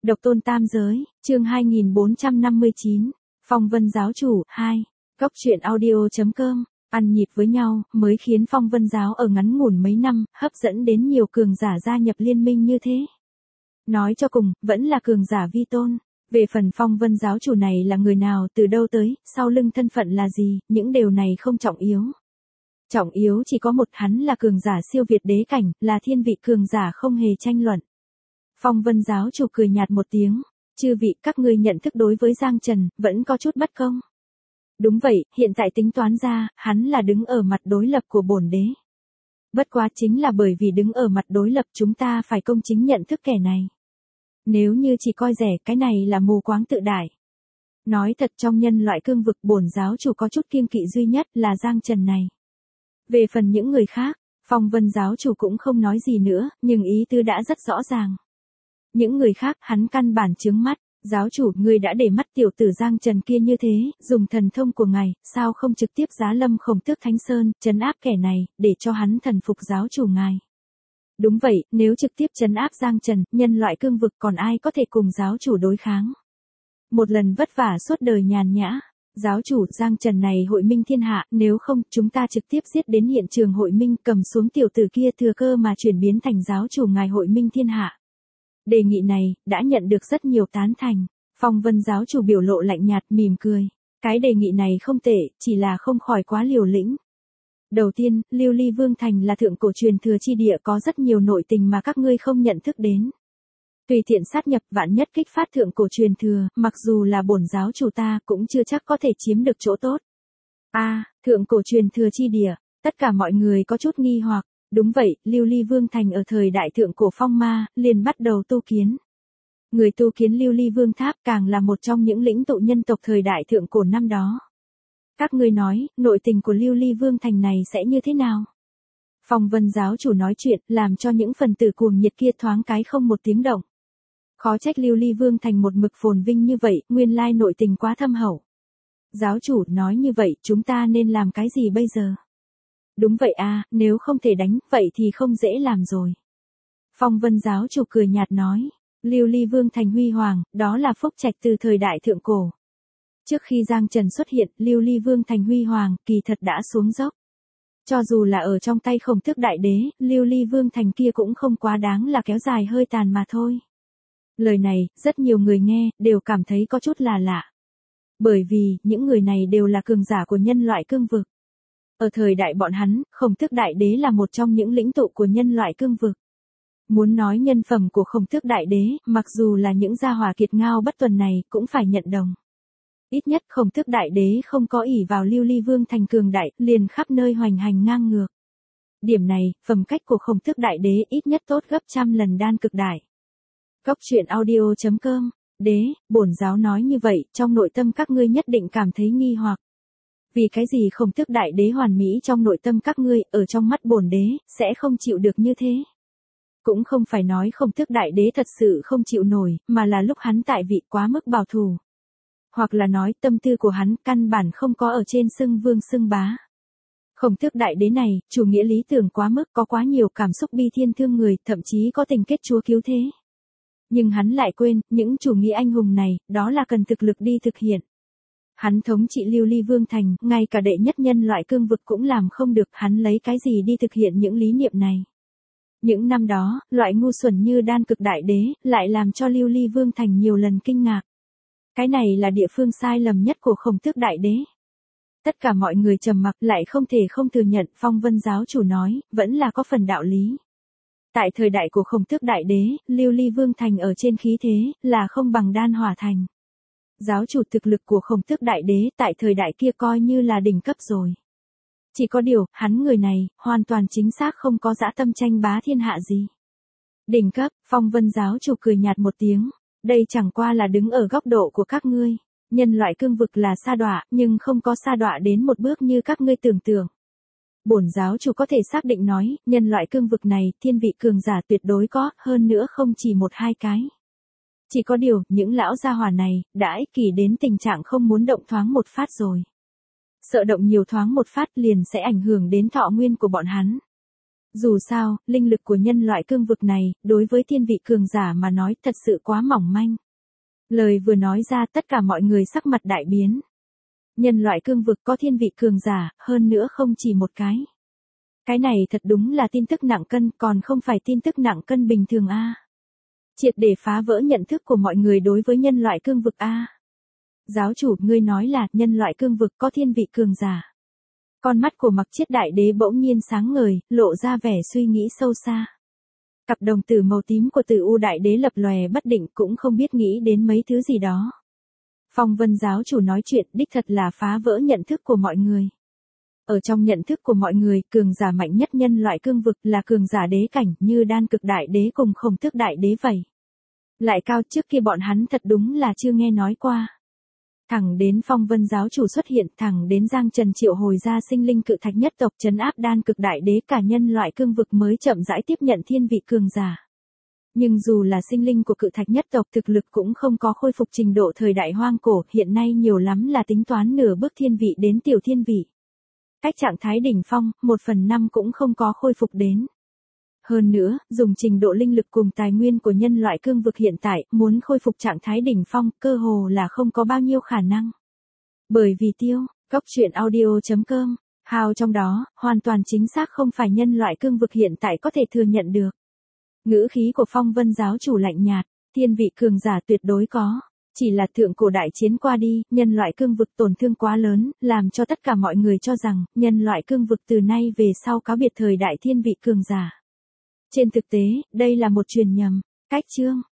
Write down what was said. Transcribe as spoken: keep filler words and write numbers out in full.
Độc tôn tam giới, chương hai nghìn bốn trăm năm mươi chín, Phong Vân giáo chủ, hai. Góc truyện audio.com, ăn nhịp với nhau, mới khiến Phong Vân giáo ở ngắn ngủn mấy năm, hấp dẫn đến nhiều cường giả gia nhập liên minh như thế. Nói cho cùng, vẫn là cường giả vi tôn. Về phần Phong Vân giáo chủ này là người nào, từ đâu tới, sau lưng thân phận là gì, những điều này không trọng yếu. Trọng yếu chỉ có một, hắn là cường giả siêu việt đế cảnh, là thiên vị cường giả không hề tranh luận. Phong Vân giáo chủ cười nhạt một tiếng, chư vị các ngươi nhận thức đối với Giang Trần, vẫn có chút bất công. Đúng vậy, hiện tại tính toán ra, hắn là đứng ở mặt đối lập của bổn đế. Bất quá chính là bởi vì đứng ở mặt đối lập chúng ta phải công chính nhận thức kẻ này. Nếu như chỉ coi rẻ cái này là mù quáng tự đại. Nói thật trong nhân loại cương vực bổn giáo chủ có chút kiêng kỵ duy nhất là Giang Trần này. Về phần những người khác, Phong Vân giáo chủ cũng không nói gì nữa, nhưng ý tứ đã rất rõ ràng. Những người khác hắn căn bản chướng mắt, giáo chủ ngươi đã để mắt tiểu tử Giang Trần kia như thế, dùng thần thông của ngài, sao không trực tiếp giá lâm Khổng Tước Thánh Sơn, trấn áp kẻ này, để cho hắn thần phục giáo chủ ngài. Đúng vậy, nếu trực tiếp trấn áp Giang Trần, nhân loại cương vực còn ai có thể cùng giáo chủ đối kháng. Một lần vất vả suốt đời nhàn nhã, giáo chủ Giang Trần này hội minh thiên hạ, nếu không chúng ta trực tiếp giết đến hiện trường hội minh cầm xuống tiểu tử kia thừa cơ mà chuyển biến thành giáo chủ ngài hội minh thiên hạ. Đề nghị này, đã nhận được rất nhiều tán thành. Phong Vân giáo chủ biểu lộ lạnh nhạt mỉm cười. Cái đề nghị này không tệ, chỉ là không khỏi quá liều lĩnh. Đầu tiên, Lưu Ly Vương Thành là thượng cổ truyền thừa chi địa có rất nhiều nội tình mà các ngươi không nhận thức đến. Tùy tiện sát nhập vạn nhất kích phát thượng cổ truyền thừa, mặc dù là bổn giáo chủ ta cũng chưa chắc có thể chiếm được chỗ tốt. A, à, thượng cổ truyền thừa chi địa, tất cả mọi người có chút nghi hoặc. Đúng vậy, Lưu Ly Vương Thành ở thời đại thượng cổ phong ma, liền bắt đầu tu kiến. Người tu kiến Lưu Ly Vương Tháp càng là một trong những lĩnh tụ nhân tộc thời đại thượng cổ năm đó. Các ngươi nói, nội tình của Lưu Ly Vương Thành này sẽ như thế nào? Phong Vân giáo chủ nói chuyện, làm cho những phần tử cuồng nhiệt kia thoáng cái không một tiếng động. Khó trách Lưu Ly Vương Thành một mực phồn vinh như vậy, nguyên lai nội tình quá thâm hậu. Giáo chủ nói như vậy, chúng ta nên làm cái gì bây giờ? Đúng vậy à, nếu không thể đánh, vậy thì không dễ làm rồi. Phong Vân giáo chủ cười nhạt nói, Lưu Ly Vương Thành huy hoàng, đó là phúc trạch từ thời đại thượng cổ. Trước khi Giang Trần xuất hiện, Lưu Ly Vương Thành huy hoàng, kỳ thật đã xuống dốc. Cho dù là ở trong tay Khổng Tước Đại Đế, Lưu Ly Vương Thành kia cũng không quá đáng là kéo dài hơi tàn mà thôi. Lời này, rất nhiều người nghe, đều cảm thấy có chút là lạ. Bởi vì, những người này đều là cường giả của nhân loại cương vực. Ở thời đại bọn hắn, Khổng Tước Đại Đế là một trong những lĩnh tụ của nhân loại cương vực. Muốn nói nhân phẩm của Khổng Tước Đại Đế, mặc dù là những gia hỏa kiệt ngao bất tuần này, cũng phải nhận đồng. Ít nhất Khổng Tước Đại Đế không có ỷ vào Lưu Ly Vương Thành cường đại, liền khắp nơi hoành hành ngang ngược. Điểm này, phẩm cách của Khổng Tước Đại Đế ít nhất tốt gấp trăm lần đan cực đại. Góc truyện audio.com, đế, bổn giáo nói như vậy, trong nội tâm các ngươi nhất định cảm thấy nghi hoặc. Vì cái gì Khổng Tước Đại Đế hoàn mỹ trong nội tâm các ngươi, ở trong mắt bổn đế, sẽ không chịu được như thế. Cũng không phải nói Khổng Tước Đại Đế thật sự không chịu nổi, mà là lúc hắn tại vị quá mức bảo thủ. Hoặc là nói tâm tư của hắn căn bản không có ở trên xưng vương xưng bá. Khổng Tước Đại Đế này, chủ nghĩa lý tưởng quá mức có quá nhiều cảm xúc bi thiên thương người, thậm chí có tình kết chúa cứu thế. Nhưng hắn lại quên, những chủ nghĩa anh hùng này, đó là cần thực lực đi thực hiện. Hắn thống trị Lưu Ly Vương Thành, ngay cả đệ nhất nhân loại cương vực cũng làm không được, hắn lấy cái gì đi thực hiện những lý niệm này. Những năm đó, loại ngu xuẩn như đan cực đại đế, lại làm cho Lưu Ly Vương Thành nhiều lần kinh ngạc. Cái này là địa phương sai lầm nhất của Khổng Tước Đại Đế. Tất cả mọi người trầm mặc lại không thể không thừa nhận, Phong Vân giáo chủ nói, vẫn là có phần đạo lý. Tại thời đại của Khổng Tước Đại Đế, Lưu Ly Vương Thành ở trên khí thế, là không bằng Đan Hỏa Thành. Giáo chủ thực lực của Khổng Tước Đại Đế tại thời đại kia coi như là đỉnh cấp rồi. Chỉ có điều, hắn người này, hoàn toàn chính xác không có dã tâm tranh bá thiên hạ gì. Đỉnh cấp, Phong Vân giáo chủ cười nhạt một tiếng, đây chẳng qua là đứng ở góc độ của các ngươi. Nhân loại cương vực là sa đọa, nhưng không có sa đọa đến một bước như các ngươi tưởng tượng. Bổn giáo chủ có thể xác định nói, nhân loại cương vực này, thiên vị cường giả tuyệt đối có, hơn nữa không chỉ một hai cái. Chỉ có điều, những lão gia hỏa này, đã ích kỷ đến tình trạng không muốn động thoáng một phát rồi. Sợ động nhiều thoáng một phát liền sẽ ảnh hưởng đến thọ nguyên của bọn hắn. Dù sao, linh lực của nhân loại cương vực này, đối với thiên vị cường giả mà nói thật sự quá mỏng manh. Lời vừa nói ra tất cả mọi người sắc mặt đại biến. Nhân loại cương vực có thiên vị cường giả, hơn nữa không chỉ một cái. Cái này thật đúng là tin tức nặng cân, còn không phải tin tức nặng cân bình thường a. Triệt để phá vỡ nhận thức của mọi người đối với nhân loại cương vực a. Giáo chủ, ngươi nói là nhân loại cương vực có thiên vị cường giả. Con mắt của Mặc Chiết Đại Đế bỗng nhiên sáng ngời, lộ ra vẻ suy nghĩ sâu xa. Cặp đồng tử màu tím của Tử U Đại Đế lập lòe bất định, cũng không biết nghĩ đến mấy thứ gì đó. Phong Vân giáo chủ nói chuyện đích thật là phá vỡ nhận thức của mọi người. Ở trong nhận thức của mọi người, cường giả mạnh nhất nhân loại cương vực là cường giả đế cảnh, như Đan Cực Đại Đế cùng Khổng Tước Đại Đế vậy. Lại cao, trước kia bọn hắn thật đúng là chưa nghe nói qua. Thẳng đến Phong Vân giáo chủ xuất hiện, thẳng đến Giang Trần triệu hồi ra sinh linh cự thạch nhất tộc trấn áp Đan Cực Đại Đế, cả nhân loại cương vực mới chậm rãi tiếp nhận thiên vị cường giả. Nhưng dù là sinh linh của cự thạch nhất tộc, thực lực cũng không có khôi phục trình độ thời đại hoang cổ, hiện nay nhiều lắm là tính toán nửa bước thiên vị đến tiểu thiên vị. Cách trạng thái đỉnh phong, một phần năm cũng không có khôi phục đến. Hơn nữa, dùng trình độ linh lực cùng tài nguyên của nhân loại cương vực hiện tại, muốn khôi phục trạng thái đỉnh phong, cơ hồ là không có bao nhiêu khả năng. Bởi vì tiêu, cốc truyện audio chấm com, hào trong đó, hoàn toàn chính xác không phải nhân loại cương vực hiện tại có thể thừa nhận được. Ngữ khí của Phong Vân giáo chủ lạnh nhạt, thiên vị cường giả tuyệt đối có. Chỉ là thượng cổ đại chiến qua đi, nhân loại cương vực tổn thương quá lớn, làm cho tất cả mọi người cho rằng, nhân loại cương vực từ nay về sau cáo biệt thời đại thiên vị cường giả. Trên thực tế, đây là một truyền nhầm. Cách chương